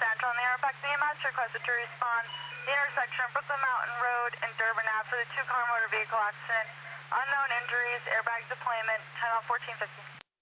Central on the Aeropax EMS requested to respond the intersection of Brooklyn Mountain Road and Durban Ave for the two-car motor vehicle accident. Unknown injuries, airbag deployment, 10 on 1450.